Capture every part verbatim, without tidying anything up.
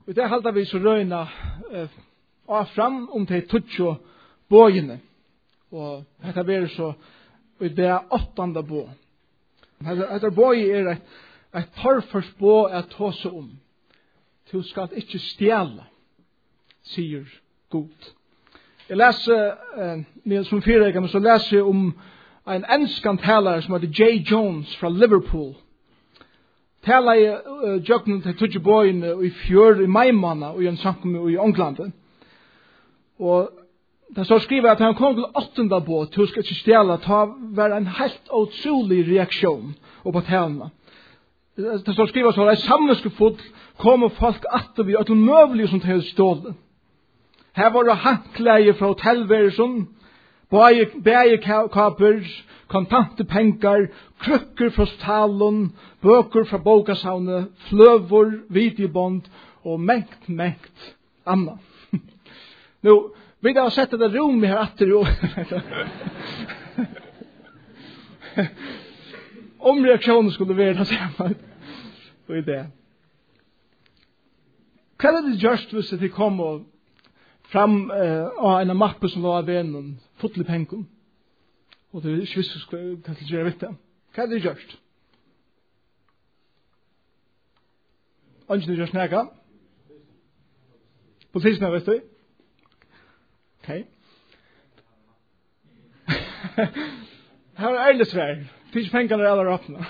Og det halda vi så røyna eh, av fram om de tutsi bågene. Og dette blir så i det åttande bå. Dette båg er et, et torførst bå at ta seg om. Du skal ikke stjæle, sier Gud. Jeg leser, eh, som fyrirreikende, så leser jeg om en enskan talare som heter Jay Jones fra Liverpool. Talar i uh, jøkken til tutsi bågene i fjør i maimanna og i en samkomne i Ånglandet. Og det står skrivet at han kom til åttenda bå, til å skal ikke stjæle, ta være en helt utrolig reaksjon på talene. Det står skrivet så, at i sammenskefull kom folk atter vi, at det møvelige som til stålet. Her var det handklæger fra hotellværelsen, bægekaper, kontante pengar, krykker fra stalen, bøker fra bokasavnet, fløver, videobånd og mengt, mengt anna. Nå, vi har sett det rom her atter jo. Om reaksjonen skulle være det samme. Og i det. Hva er det gjørst hvis det kom og fram uh, av en mappe som var av vennen, fotlig penken? Og det er ikke visst hva til å gjøre vitt det. Hva er det gjørst? Ønsker du gjørst nægge? Politisene, vet du? Ok. Her er ærlig svær. Tidsk pengene er alle åpne.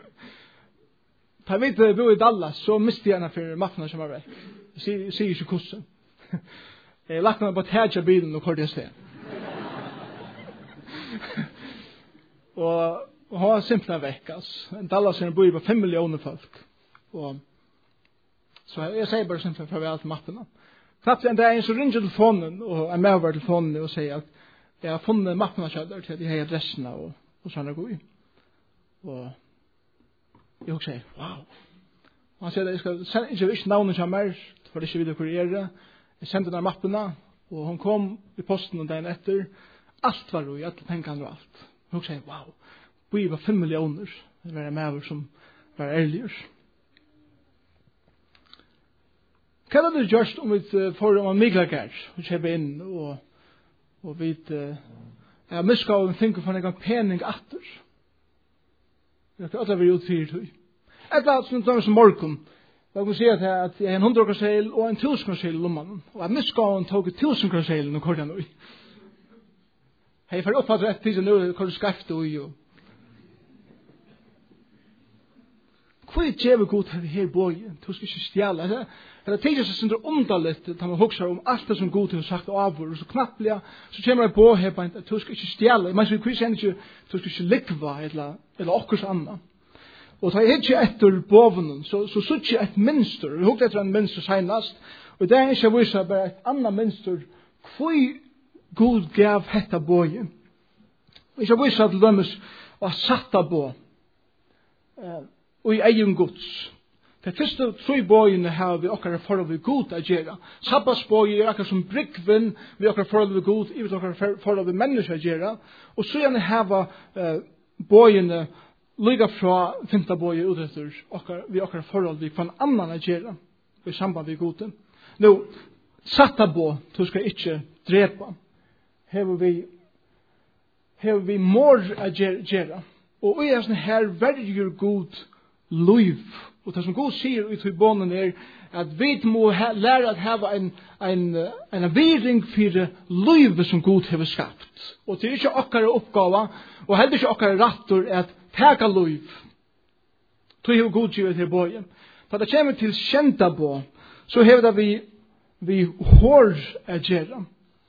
Da jeg vet bo i Dallas, så mistet jeg henne for mappene som var vekk. Jeg sier ikke hvordan. Jeg lagt meg på tætja bilen og kort jeg sted. Og hun var simpelthen vekk. Dallas er en bor på fem millioner folk. Og, så jeg sier bare simpelthen for å være alt mappene. Knappt en dag så ringer telefonen og er med over telefonen og sier at jeg har funnet mappen av kjødder til at jeg har adressene og, og sånn er god i. Og jeg også sier, wow. Og han sier at jeg skal sende, ikke visst navnet som er, for det ikke videre hvor jeg er det. Jeg sendte den mappene, og hun kom i posten og dagen etter. Alt var jo i alle pengene og alt. Og jeg sier, wow. Vi var fem millioner. Det var med over som var ærligere. Hva er det gjørst om vi får om en miglagær og kjøper inn og, og vi er miska og tenker for en gang pening atter? Det er alt vi gjort fyrt høy. Et eller annet som tar som morgen. Jeg kan si at jeg har en hundre kroner og en tusen kroner i lommen. Og jeg miska og tok et tusen kroner og kort jeg nå. Jeg får oppfattet rett tid nå hvor du skrefte og jo. Hva er djeve god til her bågen? Du skal ikke stjæle. Det er tidligere som er underligt da man hokser om alt det som god til å sagt og avvur. Og så knapplega så kommer jeg på her på en du skal ikke stjæle. Men så er det ikke du skal ikke likva eller, eller okkurs anna. Og da jeg ikke etter båvenen så så sutt jeg et minster. Jeg hokte etter en minster senast. Og det er ikke vise bare et annet minster. Hva god gav hetta bågen? Og ikke vise til dømes å satta bå. Og i egen gods. Det første tre bøyene har vi okkar forhold ved god å gjøre. Sabbatsbøy er akkurat som brygven vi okkar forhold ved god, i vi okkar forhold ved mennesker å gjøre. Og så gjerne har vi bøyene lyga fra femte bøy utetter vi okkar forhold ved for en annan å gjøre i samband ved god. Nå, satta bøy, du skal ikke drepa. Hever vi hever vi mor å gjøre. Og i en her verger god liv. Og det som God sier ut i bånen er at vi må lære at hava en, en, en viring for livet som God har skapt. Og det er ikke okkara oppgave, og heller ikke okkara rattor at teka liv. Det har God givet til bågen. For det kommer til kjenta bå, så har det vi, vi hår å gjøre.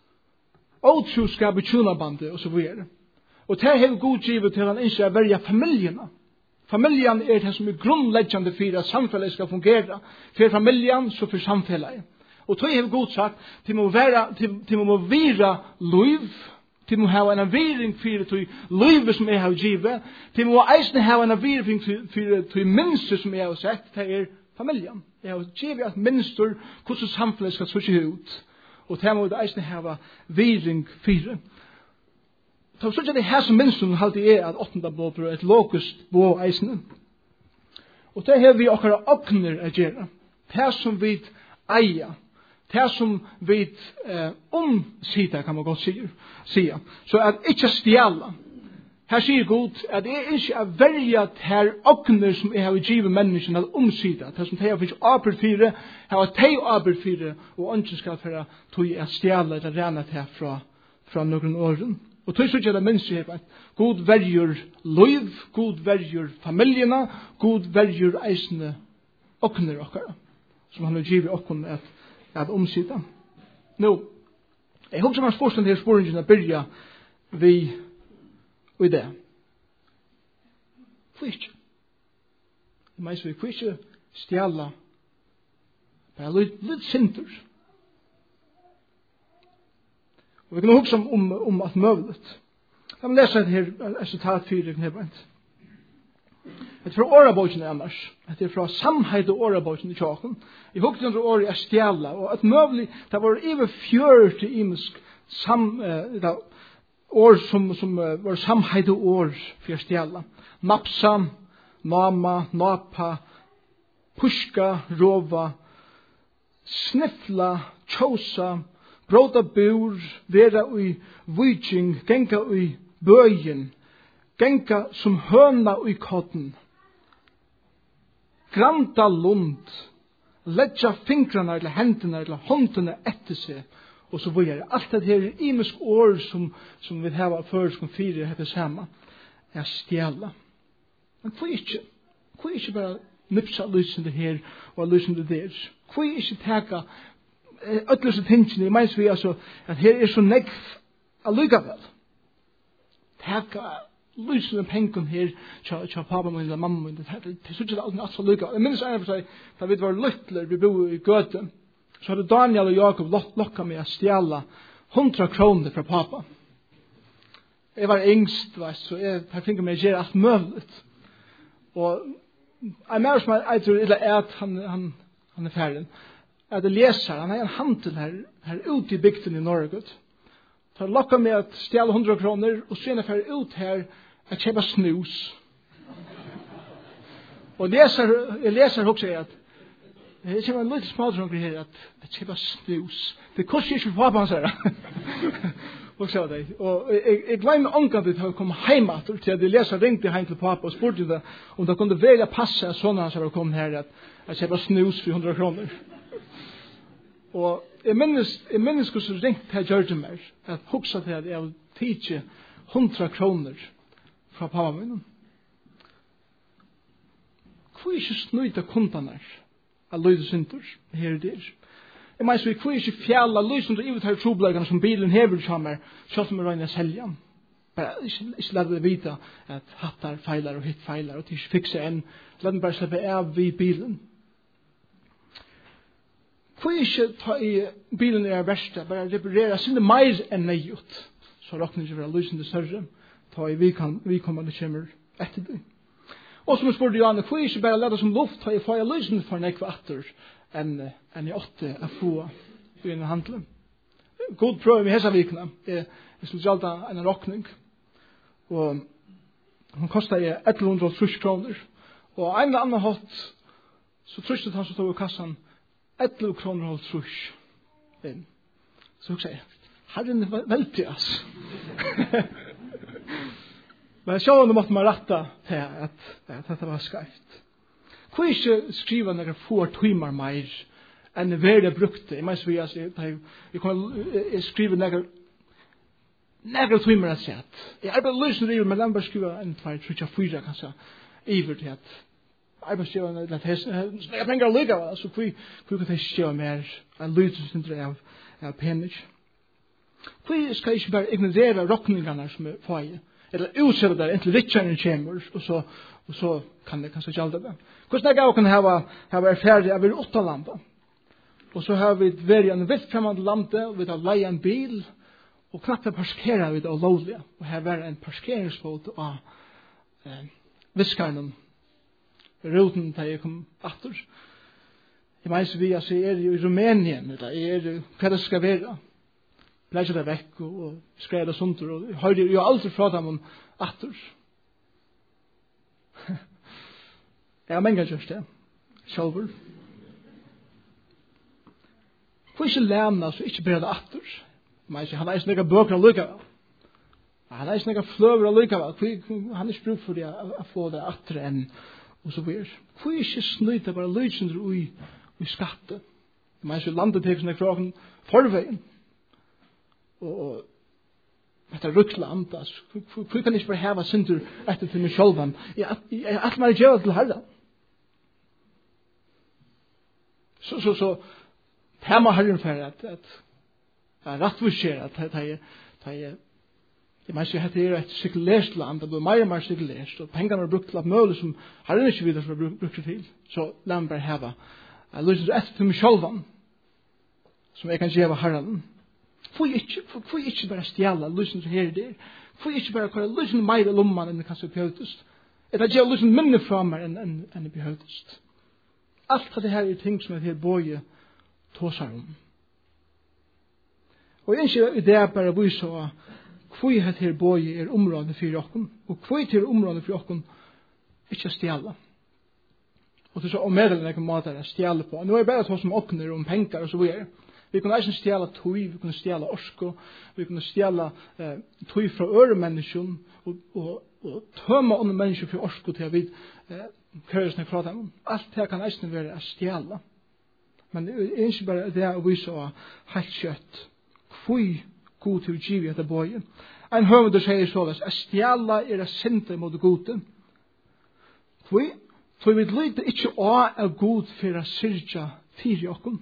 Åtroskap i tjunabandet og så videre. Og det har God givet til han ikke å verja familjene. Familjen er det som er grunnleggende for at samfunnet skal fungere. For familjen, så for samfunnet. Og det har God sagt, det må være, det må være liv, det må ha en viring for det livet som jeg har givet, det må eisne ha en viring for det minste som jeg har sett, det er familjen. Jeg har givet et minster hvordan samfunnet skal se ut. Og det må eisne ha viring for det. Så så det her som minsten alltid er at åttende bå er et lokust bå eisene. Og det har vi okkara okner å gjøre. Det som vi eia. Det som vi eh, omsider, kan man godt si. Så at ikke stjæla. Her sier Gud at jeg ikke er verja til åkner som jeg har givet mennesken at omsida. Det som de har fikk arbeid fire, har de arbeid fire, og ønsker skal for tog jeg stjæla eller rena til fra, fra noen åren. Og tog så det minst jeg at Gud verjer liv, Gud verjer familiene, Gud verjer eisene åkner okkara, som han har givet åkner at, at omsida. Nå, jeg husker man spørsmål til spørsmålene at byrja vi og i det. Hvor ikke? Det meis vi hvor ikke stjæla bare litt, litt sinter. Og vi kan huske om, om, om at møvlet. Jeg vil lese et her, et sitat fire knebent. Det er fra årabåten annars. Det er fra samheid og årabåten i tjaken. I hukte under året er stjæla, og at møvlet, det var over fjør til imisk sam, uh, år som, som uh, var samheide år for stjæla. Napsa, nama, napa, pushka, rova, snifla, tjosa, bråda bur, vera ui vujing, genga ui bøyen, genga som høna ui kodden, granta lund, letja fingrarna eller hendene eller håndene etter seg, og så videre. Alt det her er imisk år som, som vi har før som fire heter samme, er stjæla. Men hvor ikke? Hvor ikke bare nipsa lysende her og lysende der? Hvor ikke teka ødløse tingene, jeg mener vi altså, at her er så negv allikevel. Teka lysende pengen her, tja, tja pappa min eller mamma min, det er så ikke alt så allikevel. Jeg minnes en for seg, da vi var lytler, vi bor i Gøte, så hadde Daniel og Jakob lokka meg å stjæla hundra kroner fra pappa. Jeg var yngst, veist, så jeg fikk meg å gjøre alt møvlet. Og jeg mer som jeg tror illa er at han, han, han er ferdig. Jeg hadde leser, han er en handel her, her ute i bygden i Norge. Så han lokka meg å stjæla hundra kroner, og så er jeg ferdig ut her å kjøpe snus. Og leser, jeg leser også at det kommer en liten smådrunker her at det kjøper snus. Det koster ikke for pappa hans her. Og så det. Og jeg, jeg glemmer ångan til å komme hjem til at jeg leser ringte hjem til pappa og spurte det om det kunne velge passe at sånne hans var kommet her at jeg kjøper snus for hundra kroner. Og jeg minnes, jeg minnes hvordan ringte jeg gjør det mer at huksa til at jeg vil tidse hundra kroner fra pappa min. Hvor er ikke snøyta kundene her? At løyde synter, her og der. Jeg mener, så vi får ikke fjalla løyde synter i tar trobleggene som bilen hever kommer, så som vi røyner selja. Bare ikke, ikke la det vite at hattar feilar og hitt feilar og ikke fikser en. La den bare slippe av i bilen. Får ikke ta i bilen er verste, bare reparera sinne meir enn nøyut. Så råkner ikke være løyde synter større. Ta i vi, kan, vi kommer det kommer etter det. Og som spurte Johanne, hvor ikke bare lade som luft har jeg fått løsende for nekva atter enn, enn jeg åtte å få i en handel. God prøve med hesa vikene. Jeg, jeg skulle gjalda en råkning. Og hun kostet jeg hundre og tretti kroner. Og en eller annen hatt, så trustet han som stod i kassan elleve kroner og tretti inn. Så hun sier, herren er veldig, altså. Men så nå måtte man rette til at, at dette var skreft. Hvor ikke skriva noen få timer mer enn verre brukte? Jeg mener, jeg, jeg, jeg, jeg skriver noen noen timer at sett. Jeg arbeider løsende river, men jeg bare skriver en, tvær, tre, fire, kanskje, iver til at arbeidsgiverne, jeg penger å lykke, så hvor kan jeg skrive mer enn løsende av, av penig? Hvor skal jeg ikke bare ignorere råkningene som er feie? Eller utsette der inntil rikkjerne kommer, og så, og så kan det kanskje gjalda det. Hvordan er det kan hava, hava erfærdig av åtta landa? Og så har vi vært i en vilt fremmede lande, og vi har leie en bil, og knapt parkerer vi det og lovlige. Og her var en parkeringsbåt av eh, viskarnen, roten da jeg kom atter. Jeg mener vi altså, jeg er i Rumænien, eller jeg er hva det skal være. Bleikja det vekk og skrev det sånt, og jeg hørte jo aldri fra dem om atter. Jeg har mange gjørst det, sjølver. Hvor ikke læmna, så ikke bare det atter. Men han er ikke noen bøker allikevel. Han er ikke noen fløver allikevel. Han er ikke bruk for det å få det atter enn, og så videre. Hvor ikke snyta bare løsender ui, ui skatte. Men ikke landet til sånne kroken forveien. Og dette er rukkland, altså. Hvor kan jeg ikke bare heva synder etter til meg sjølvan? Jeg er alt mer gjør til herren. Så, så, så, her må herren for at, at, at rettvisjer, at det er, det er, jeg mener ikke at det er et sekulært land, det blir mer og mer sekulært, og pengene er brukt til at mulig som herren ikke videre som er brukt til. Så la meg bare heva. Jeg lyser etter til meg sjølvan, som jeg kan gjøre herren. Får ikke, får ikke bare stjæle lysen som her er der. Får ikke bare køre lysen mer i lomman enn det kanskje behøvdest. Et at gjøre lysen minne fra meg enn, enn, enn det behøvdest. Alt av det her er ting som er her bøye tåsar om. Og jeg ønsker i det bare vise av hvor jeg her bøye er området for jokken, og hvor jeg er området for jokken ikke stjæle. Og det er så omedelig noen måter å stjæle på. Nå er det bare tås om åkner, om penger og så videre. Vi kunne ikke stjæle tøy, vi kunne stjæle orsko, vi kunne stjæle eh, tøy fra øre mennesker, og, og, og tømme andre mennesker for orsko til å vide eh, køresne fra dem. Alt det kan ikke være å stjæle. Men det er ikke bare det å vise av helt kjøtt. Hvor god til å give etter bøye. En høvende sier således, å stjæle er å sinte mot gode. Hvor? For vi lyder ikke av er god for å syrja fire okken.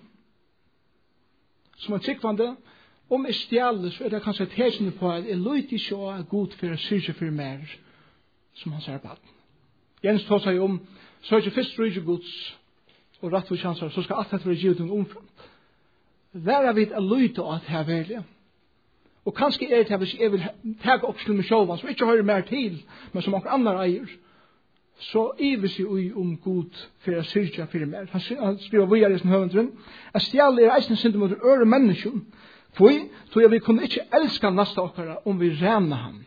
Som en tryggvande, om jeg stjæler, så er det kanskje et helsende på at jeg lyder ikke av er god for å syrja for mer, som han sier på at. Jens tar seg om, så er det først rydde gods, og rett for chanser, så skal alt dette være givet en omframt. Der er vi å lyde av at det er veldig. Og kanskje er det at hvis jeg vil ta opp til meg selv, som ikke hører mer til, men som noen andre eier, så ives jeg om god for å syrja for mer. Han skriver videre i sin høvendren, at stjæle er eisende synd mot øre mennesken, for jeg vi kunne ikke elske neste okkara om vi ræna han.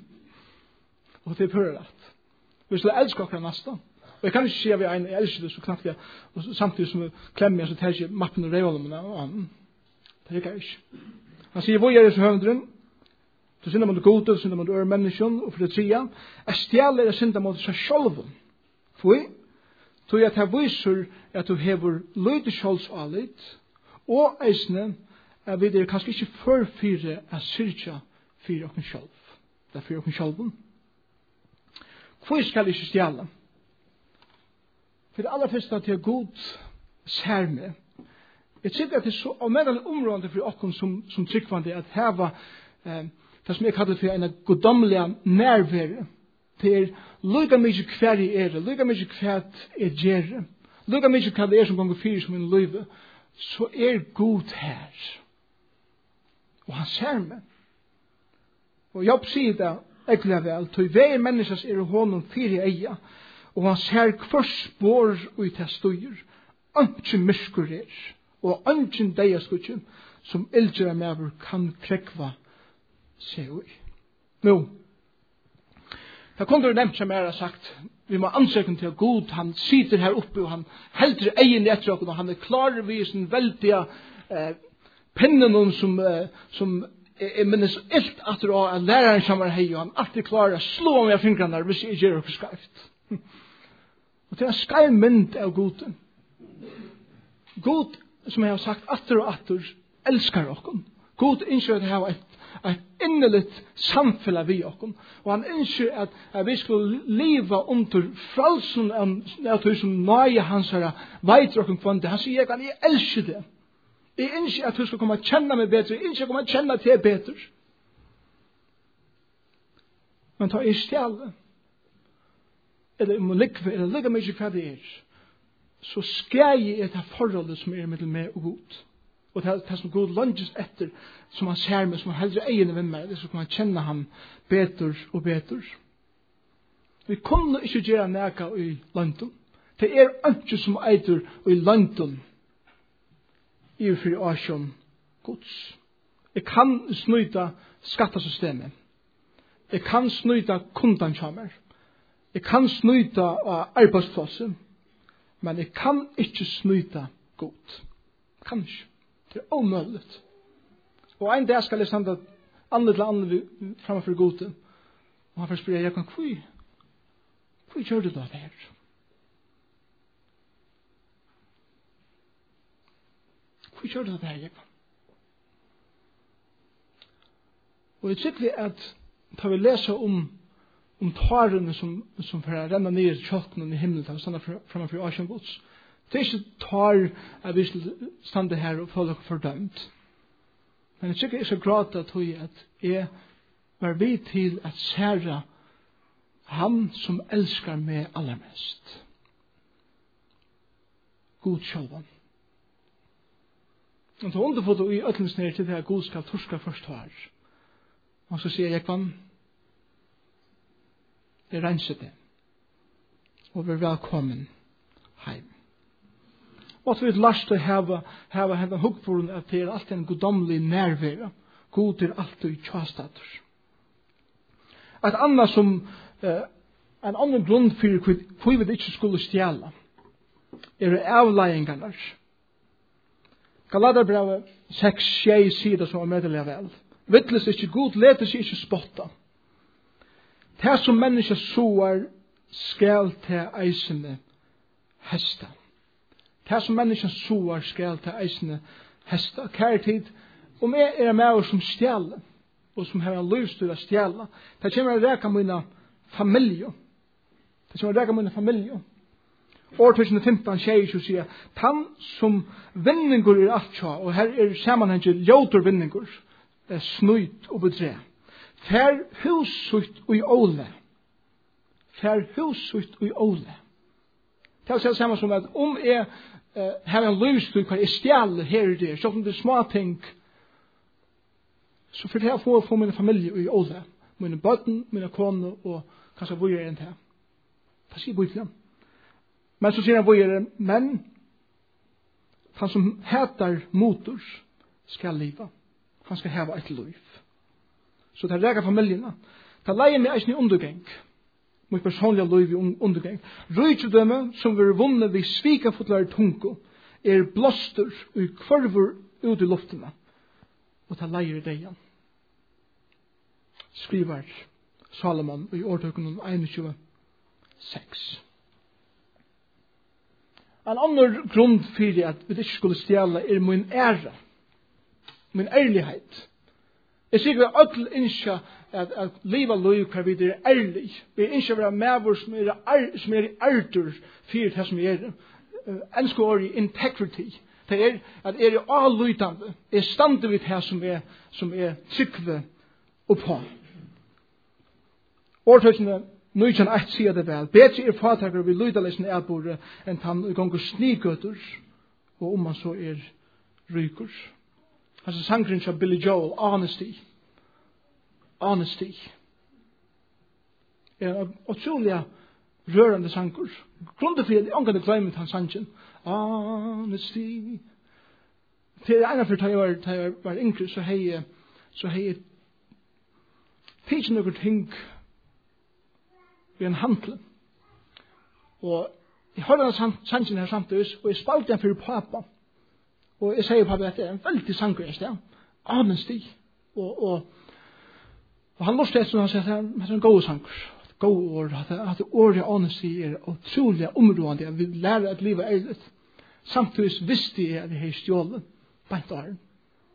Og det er pør rett. Vi skulle elske okkara neste. Og jeg kan ikke si at vi er en, jeg elsker det så knappt jeg, og samtidig som vi klemmer, så tar jeg ikke mappen og revolumene og annen. Det er ikke. Han sier videre i sin høvendren, du synder mot gode, du synder mot øre mennesken, og for det tredje, er stjæle er synder mot seg selv. For du er at jeg viser at du hever løyde kjølsalit, og eisne er vi der kanskje ikke førfyre er syrja for okken selv. Det er for okken selv. Hvor skal jeg ikke stjæle? For det aller første at jeg er god sær med. Jeg tykker at det er så omedelig områdende for okken som, som tryggvande at heva eh, det som jeg kallar for en godomliga nærvære. Det er lukka mykje hver i er, lukka mykje hver er gjerre, lukka mykje hver det er som gonger fyrir som en løyve, så er god her. Og han ser meg. Og Jobb sier det ekkert vel, tog vei menneskes er honom fyrir eia, og han ser hver spår ut av støyer, anki myrskur er, og anki deia skutjen, som eldre mever kan krekva se ui. Nå, jeg kunne du nevnt som jeg har sagt, vi må ansøke til God, han sitter her oppe, og han helter egen etter oss, og han er klar ved sin veldige eh, pinnen som, eh, som jeg minnes alt at det er læreren som er hei, og han alltid klarer å slå om jeg fingrene der, hvis jeg gjør det skarpt. Og det er en skarp mynd av God. God, som jeg har sagt, atter og atter, elskar oss. God innskjør at jeg har et et innelitt samfunn vi okken. Og han ønsker at, at vi skulle leve under fralsen av det som nøye hans herre veit okken kvann det. Han sier at jeg elsker det. Jeg ønsker at du skal komme og kjenne meg bedre. Jeg ønsker at komme og kjenne til bedre. Men ta i stjæle, eller må likve, eller ligge meg ikke hva det er, så skal jeg et forholdet som er mellom meg og god. Og det er som god lunges etter, som han ser meg, som han heldre egene ved meg, så kan han kjenne ham bedre og bedre. Vi kunne ikke gjøre næka i London. Det er ikke som eitur i London i fri asjon gods. Jeg kan snuita skattasystemet. Jeg kan snuita kundankjamer. Jeg kan snuita arbeidsplassen. Men jeg kan ikke snuita god. Jeg kan ikke. Det er omöjligt. Og en dag skal jeg standa andre til andre framfor gode. Og han får spørre, jeg kan hvor hvor gjør du da det her? Hvor gjør du det her, Jakob? Og jeg tykker at da vi leser om om tårene som, som får renne ned i kjøkkenen i himmelen til å stande framfor Asien Guds. Det er ikke tår at vi skal stande her og føle dere fordømt. Men jeg tykker jeg skal gråte at jeg var vid til at sære han som elskar meg allermest. God sjølvan. Og det er underfått i øtlensnere til det at God skal torska først her. Og så sier jeg kvann, jeg renser det. Og vi er velkommen heim. Og at vi er lagt til å heve, heve henne hukkforen at det er alltid en godomlig nærvære. God er alltid tjastater. Et annet som, eh, en annen grunn for hvor vi ikke skulle stjæle, er avleiingarna. Galaterbrevet seks tjei sider som er medelig vel. Vittles ikke god, leter seg ikke spotta. Det som mennesker soar skal til eisene hesta. Det som mennesker soar skal til eisene hesta. Kære tid, om jeg er med som stjæler, og som har en lyst til å stjæle, det kommer å reka mine familie. Det kommer å reka mine familie. År tjusen femten tjei sier, han som vinningur er alt tja, og her er sammenhengen ljótur vinningur, er snuit og bedre. Fær husutt og i åle. Fær husutt og i åle. Det er det samme som at om jeg uh, har en lyst til hva jeg stjæler her og der, så om det er små ting, så for det jeg får få mine familie i åle. Mine bøtten, mine kone, og kanskje hvor jeg er enn til. Det sier Bibelen. Men så sier han hvor jeg er, men han som heter motor skal liva. Han skal hava et liv. Så det er rega familiene. Det leier meg eisen i undergeng. Mitt personlige liv i undergeng. Rydgjødømme som vi er vunnet ved svikafotlar tungo er blåster og kvarver ut i luftene. Og det leier det igjen. Skriver Salomon i årtøkenen tjueén seks. En annen grunn for at vi ikke skulle stjæle er min ære. Min ærlighet. Jeg sier vi alle ønsker at, at livet liv hva vi er ærlig. Vi ønsker å være med som er, er, som er ærter for det som er uh, ønsker å være integrity. Det er at jeg er avlytende. Jeg stander ved det som er, som er trykve oppå. Årtøysene Nøytjan eitt sier det vel. Bedre er fatakere vi lydalesen erbore enn han i gonger snigøter og om han så er ryker. Altså sangren av Billy Joel, Honesty. Honesty. Er en utrolig rørende sanger. Grunnen for at jeg omgående glemmer han sangen. Honesty. Til ene for da jeg var, da jeg var yngre, så hei så hei tidsen noen ting i en handel. Og jeg hørte denne sangen her samtidig, og jeg spalte den for pappa. Og jeg sier pappa at det er en veldig sanger i sted. Honesty. Og, og, og han lurte etter, og han sier at det er en god sanger. God ord. At det ordet honesty er utrolig områdende. At vi lærer at livet er ærlig. Samtidig visste jeg at jeg har stjålet. Beint av her.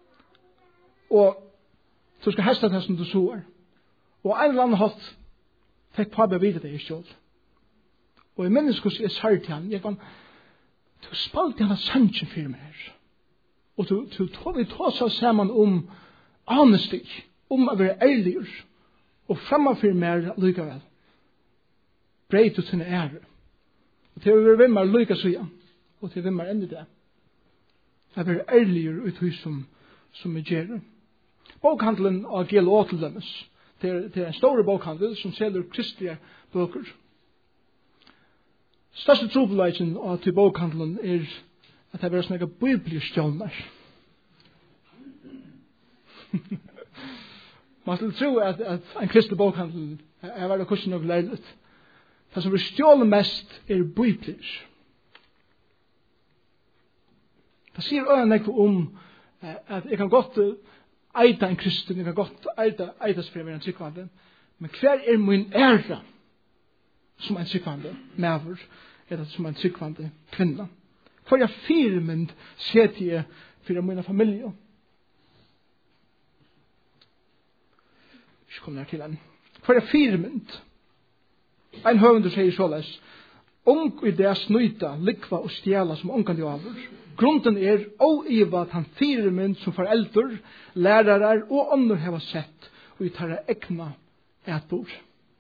Og så skal heste det som du så. Og en eller annen hatt fikk pappa vite det i stjål. Og jeg minnes hvordan jeg sa til han, jeg kan, du spalte henne sannsyn for meg her. Og du, du, du, vi tar seg sammen om honesty, om å være ærlig, og fremmefyr meg likevel. Breit ut sin ære. Og til å være vimmer lykke siden, og til å vimmer enda det. Å være ærlig ut hos som, som er gjerne. Bokhandelen av G L O til dømes. Det er, det er en stor bokhandel som selger kristelige bøker. Største trobeleisen av til bokhandelen er at det er sånne bibelstjåner. Man skulle tro at, at en kristelig bokhandel er vært kursen nok lærligt. Det som er stjålet mest er bibler. Det sier øyne ikke om At jeg kan godt eita en kristen, jeg kan godt eita, eita seg for en tryggvande, men hver er min æra som en tryggvande maver, eller som en tryggvande kvinna? Hver er firmynd set jeg for min familie? Ikke kom nær til en. Hver er firmynd? Ein høvende sier såleis, ung i det snuita, likva og stjela som ongan de avur. Grunden er óiva at han firmynd som foreldur, lærarar og ånder heva sett, og i tarra egna etbor.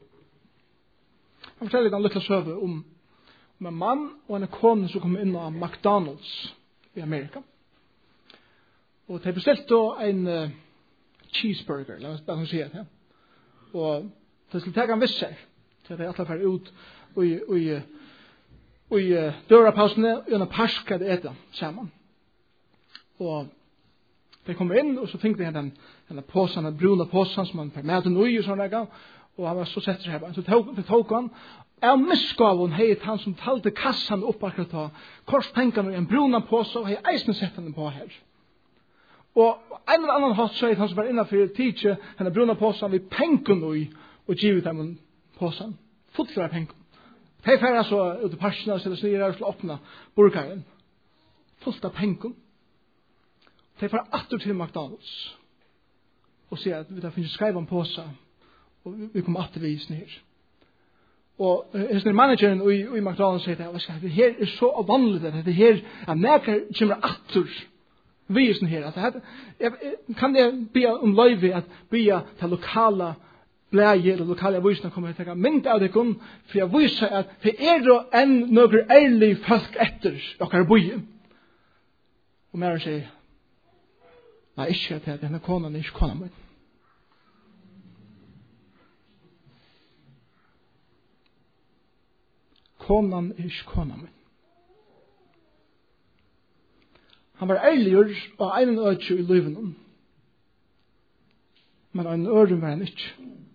Han forteller en liten søve om, om en mann og en kone som kom inn av McDonald's i Amerika. Og de bestilte en uh, cheeseburger, la oss si det. Og de skulle ta en visser, til at de alle fer ut og i, og i, og i uh, dørapausene og en parsk hadde etter sammen. Og de kom inn, og så fikk de den, den påsen, den bruna påsen som man får med til nøy og sånn der, og han var så sett seg her. Så tok, tok han, av misgaven heit han som talte kassan opp akkurat da, korspengene i en bruna påse, og hei eisne sett han på her. Og en eller annen hatt så han som var innenfor tidsje, henne bruna påsen, vi penken nøy, og givet dem en påsen. Fotler av penken. De færre så ut i parsene, så det snir her og skulle åpne burgeren. Fullt av penken. De færre atter til McDonald's, og sier at vi da finnes skrevet en påse, og vi kommer atter vi snir. Og uh, manageren i, i McDonald's sier at det her er så vanlig, at det her er nekker kommer atter vi er sånn her. At jeg, kan jeg be om løyve at be til lokale blæge eller lokale avisene kommer til å ta mynd av det kun, for jeg viser at det er jo enn noen ærlig folk etter dere bøye. Og mer sier, nei, ikke at denne konen er ikke konen min. Konan er ikke konan min. Han var ærliggjør og en øtje i liven. Men en øren var han ikke.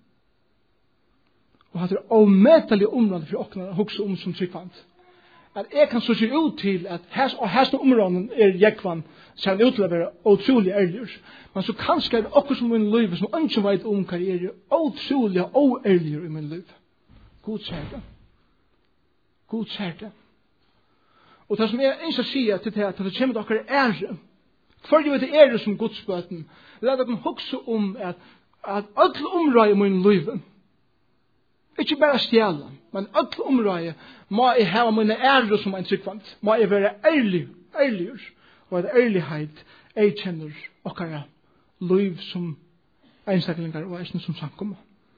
Og han er avmetelig område for åkne å huske om som tryggvand. At jeg kan så se ut til at hæs, og hæsne områden er jekvann, så han ut til å være utrolig ærliggjør. Men så kanskje er det okkur som min liv, som ønsker vet om hva er utrolig og ærliggjør i min liv. God sier det. God sier det. Og det som jeg ønsker å si til det, at det kommer til dere ære. Hver jo det ære som godsbøten, det er at man husker om at, at alle områder i min liv, ikke bare stjæle, men alle områder må jeg ha mine ære som en tryggvant. Må jeg være ærlig, ærlig, og at ærlighet jeg kjenner dere liv som einstaklingar og eisen som samkommer.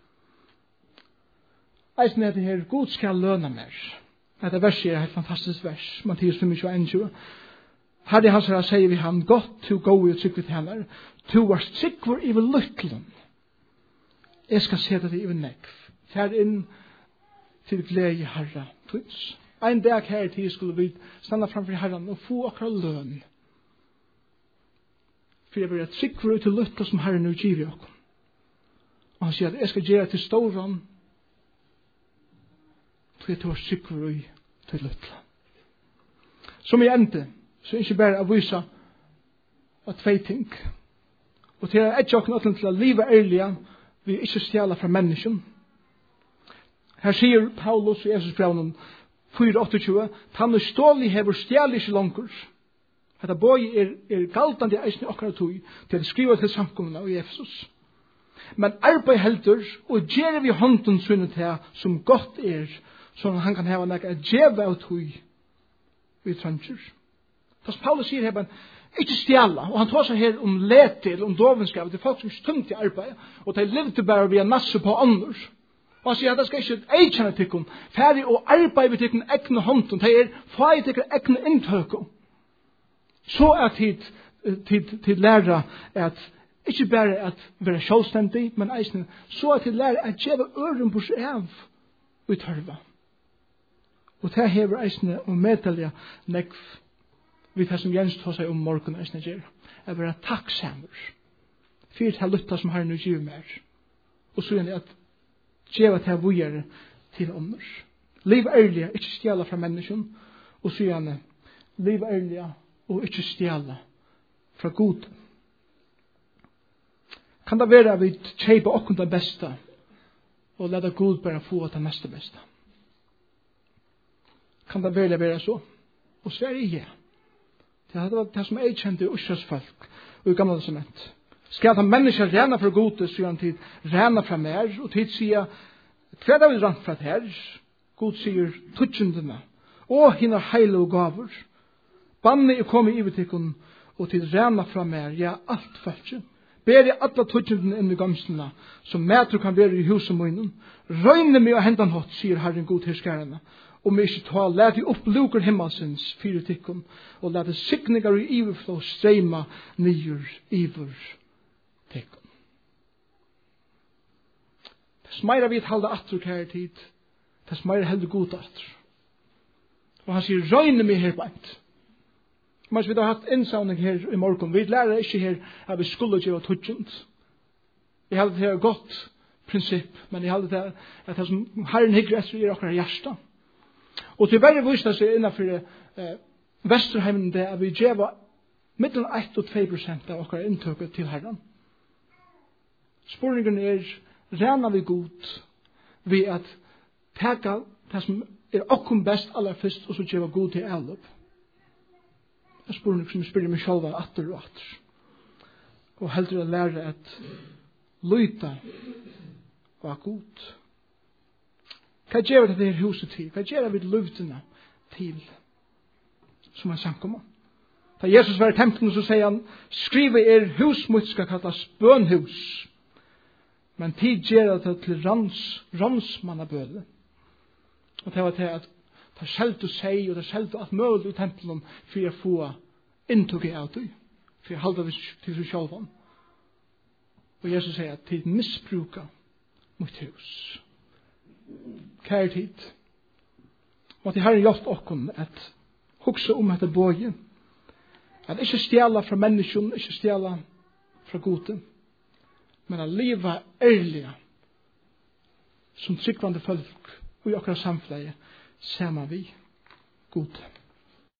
Eisen er det her, God skal lønne mer. Dette verset er et fantastisk vers, Matteus fem tjueto. Herre hans herre sier vi han, godt to gå i og trygg til henne, to var trygg i vel lykkelen. Jeg skal se det i vel nekv. Fær inn til glede herre. En dag her til skulle vi stanna framfor herren og få akkurat løn. For jeg vil trygg til lykkelen som herren nu giver oss. Og han sier at jeg skal gjøre til ståren, for jeg tar sikker i til lykkelen. Som i ende, så er ikke bare å vise at tvei ting. Og til å etje åkken til å live ærlige, vi ikke stjæle fra mennesken. Her sier Paulus i Jesus brevnen fire tjueåtte, «Tann og stålig hever stjæle ikke langer». Dette bøy er, er galtande eisen i akkurat tog til å skrive til samkommene i Efesus. Men arbeid heldur og gjør vi hånden sunnet til som godt er, sånn at han kan heva nekka djeva av tog vi trønger. Fast Paulus sier her, ikke stjæla, og han tar seg her om letil, om dovenskap, det er folk som er tungt i arbeid, og de levde bare via masse på andre. Og han sier at det skal ikke eikjenne tikkun, ferdig og arbeid vi tikkun egne hånden, det er fai tikkun egne inntøkken. Så er tid til, til lære at ikke bare at være selvstendig, men eisne, så er til lære at djeva øren bors av og tørva. Og det hever eisne og medtalja nekv vi det som Jens tar seg om morgen eisne gjer. Jeg være takksamur for det lytta som herren utgiver mer. Og så er det at djeva til vujere til ånders. Liv ærlige, ikke stjæla fra mennesken. Og så er det liv ærlige og ikke stjæla fra god. Kan det være at vi kjeiper okkur det beste og leta god bare få det neste beste? Kan det være være så? Og så er det ikke. Det var det som jeg kjente Ushas folk og i gamle testament. Skal at mennesker rena fra gode, sier han tid, rena fra mer, og tid sier, hva er vi rent fra det her? God sier, tutsjendene, og hinner heile og gaver. Banne er kommet i butikken, og tid rena fra mer, ja, alt falskje. Ber jeg alle tutsjendene inn i gamslene, som mæter kan være i huset munnen. Røyne meg og hendan hatt, sier Herren god herskærene. Og vi ikke ta, let jeg opp luker himmelsens fire tikkun, og let det sikninger i iverflå streima nyer iver tikkun. Det smeira vi et halde atru kære tid, det smeira heldur god atru. Og han sier, røyne meg her beint. Mens vi har hatt innsavning her i morgen, vi lærer ikke her at vi skulle gjøre tutsjent. Jeg hadde det her godt prinsipp, men jeg hadde det at det som Herren hikker etter er akkurat hjertet. Og til verre viste seg innenfor eh, Vesterheimen det at vi gjeva mellom ett og två prosent av akkurat inntøket til Herren. Spurningen er, rena vi god ved at teka det som er okkom best aller først, og så gjeva god til alle. Det er spurning som jeg spyrir meg selv atter og atter. Og heldur å lære at lyta var god. Hva gjør det her huset til? Hva gjør vi løvdene til? Som han sank om. Da Jesus var i tempelen så sier han, skrive er hus mot skal kallas bønhus. Men tid gjør det til rans, ransmannabøde. Og det var til at det er skjelt å si, og det er skjelt at møte i tempelen for å få inntukket av det. For å holde det til seg selv. Og Jesus sier at tid misbruker mot hus. Kære tid. Og at det har gjort okken at hukse om etter bøye. At ikke stjæla fra mennesken, ikke stjæla fra gode. Men at leva ærlige som tryggvande folk og i akkurat samfunnet ser man vi gode.